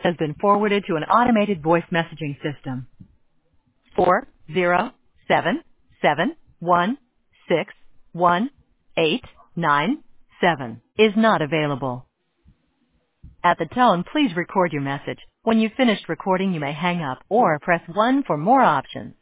has been forwarded to an automated voice messaging system. 40771618897 is not available. At the tone, please record your message. When you've finished recording, you may hang up or press 1 for more options.